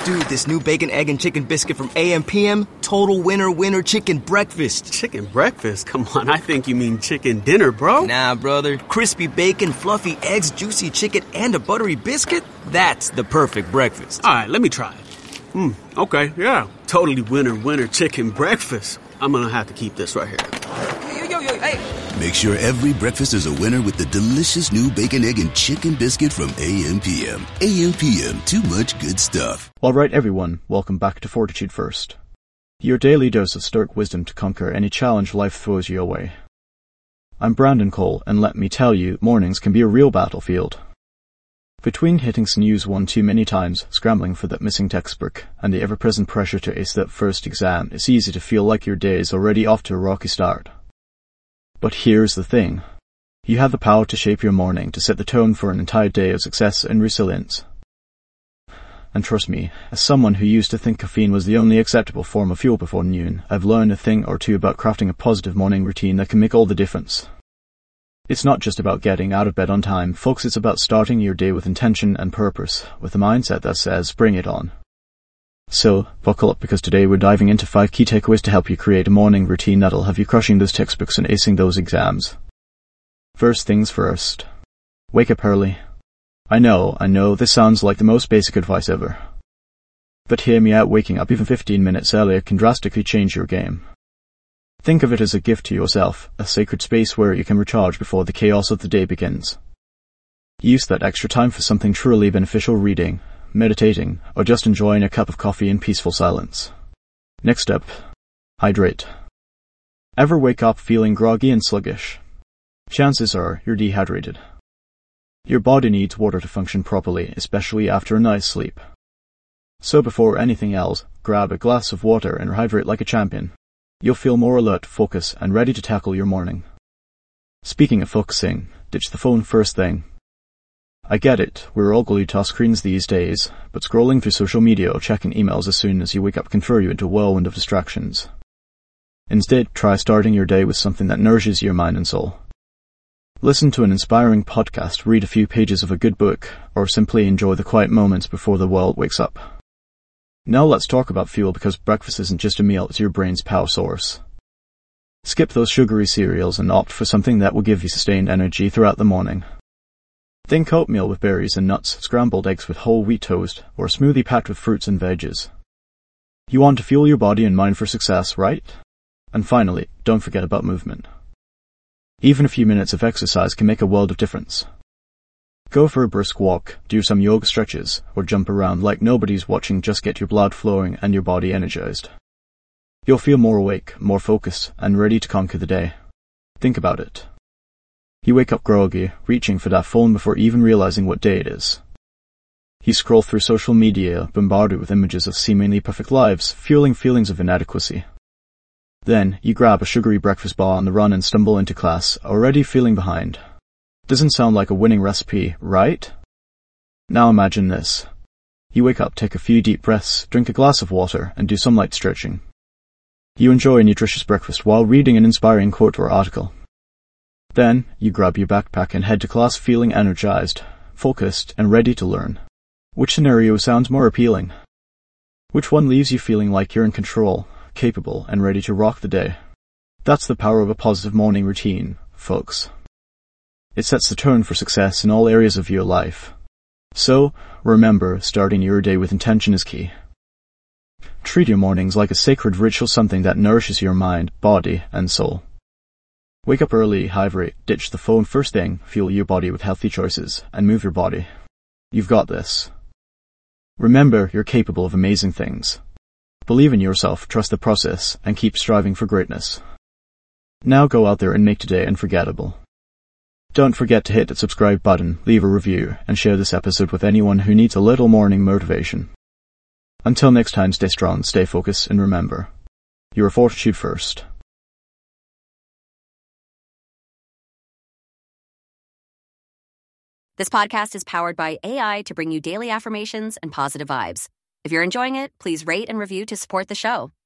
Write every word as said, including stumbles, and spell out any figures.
Dude, this new bacon, egg, and chicken biscuit from A M P M, total winner winner chicken breakfast. Chicken breakfast? Come on, I think you mean chicken dinner, bro. Nah, brother. Crispy bacon, fluffy eggs, juicy chicken, and a buttery biscuit? That's the perfect breakfast. All right, let me try it. Hmm, okay, yeah. Totally winner winner chicken breakfast. I'm gonna have to keep this right here. Yo, yo, yo, hey. Make sure every breakfast is a winner with the delicious new bacon, egg, and chicken biscuit from A M P M. A M P M, too much good stuff. Alright everyone, welcome back to Fortitude First. Your daily dose of stoic wisdom to conquer any challenge life throws you away. I'm Brandon Cole, and let me tell you, mornings can be a real battlefield. Between hitting snooze one too many times, scrambling for that missing textbook, and the ever-present pressure to ace that first exam, it's easy to feel like your day is already off to a rocky start. But here's the thing. You have the power to shape your morning to set the tone for an entire day of success and resilience. And trust me, as someone who used to think caffeine was the only acceptable form of fuel before noon, I've learned a thing or two about crafting a positive morning routine that can make all the difference. It's not just about getting out of bed on time, folks, it's about starting your day with intention and purpose, with a mindset that says, bring it on. So, buckle up because today we're diving into five key takeaways to help you create a morning routine that'll have you crushing those textbooks and acing those exams. First things first. Wake up early. I know, I know, this sounds like the most basic advice ever. But hear me out, waking up even fifteen minutes earlier can drastically change your game. Think of it as a gift to yourself, a sacred space where you can recharge before the chaos of the day begins. Use that extra time for something truly beneficial, reading, meditating, or just enjoying a cup of coffee in peaceful silence. Next up, hydrate. Ever wake up feeling groggy and sluggish? Chances are you're dehydrated. Your body needs water to function properly, especially after a night's sleep. So before anything else, grab a glass of water and hydrate like a champion. You'll feel more alert, focused, and ready to tackle your morning. Speaking of focusing, ditch the phone first thing. I get it, we're all glued to our screens these days, but scrolling through social media or checking emails as soon as you wake up can throw you into a whirlwind of distractions. Instead, try starting your day with something that nourishes your mind and soul. Listen to an inspiring podcast, read a few pages of a good book, or simply enjoy the quiet moments before the world wakes up. Now let's talk about fuel, because breakfast isn't just a meal, it's your brain's power source. Skip those sugary cereals and opt for something that will give you sustained energy throughout the morning. Think oatmeal with berries and nuts, scrambled eggs with whole wheat toast, or a smoothie packed with fruits and veggies. You want to fuel your body and mind for success, right? And finally, don't forget about movement. Even a few minutes of exercise can make a world of difference. Go for a brisk walk, do some yoga stretches, or jump around like nobody's watching. Just get your blood flowing and your body energized. You'll feel more awake, more focused, and ready to conquer the day. Think about it. You wake up groggy, reaching for that phone before even realizing what day it is. You scroll through social media, bombarded with images of seemingly perfect lives, fueling feelings of inadequacy. Then, you grab a sugary breakfast bar on the run and stumble into class, already feeling behind. Doesn't sound like a winning recipe, right? Now imagine this. You wake up, take a few deep breaths, drink a glass of water, and do some light stretching. You enjoy a nutritious breakfast while reading an inspiring quote or article. Then, you grab your backpack and head to class feeling energized, focused, and ready to learn. Which scenario sounds more appealing? Which one leaves you feeling like you're in control, capable, and ready to rock the day? That's the power of a positive morning routine, folks. It sets the tone for success in all areas of your life. So, remember, starting your day with intention is key. Treat your mornings like a sacred ritual, something that nourishes your mind, body, and soul. Wake up early, hydrate, ditch the phone first thing, fuel your body with healthy choices, and move your body. You've got this. Remember, you're capable of amazing things. Believe in yourself, trust the process, and keep striving for greatness. Now go out there and make today unforgettable. Don't forget to hit that subscribe button, leave a review, and share this episode with anyone who needs a little morning motivation. Until next time, stay strong, stay focused, and remember, you're a Fortitude First. This podcast is powered by A I to bring you daily affirmations and positive vibes. If you're enjoying it, please rate and review to support the show.